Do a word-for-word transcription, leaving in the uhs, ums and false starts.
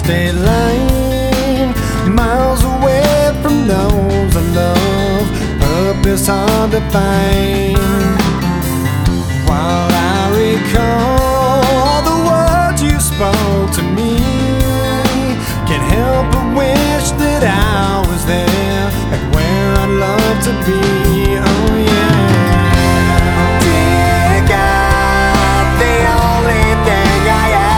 state line, miles away from those I love, purpose hard to find. While I recall the words you spoke to me, can't help but wish that I was there, like where I'd love to be.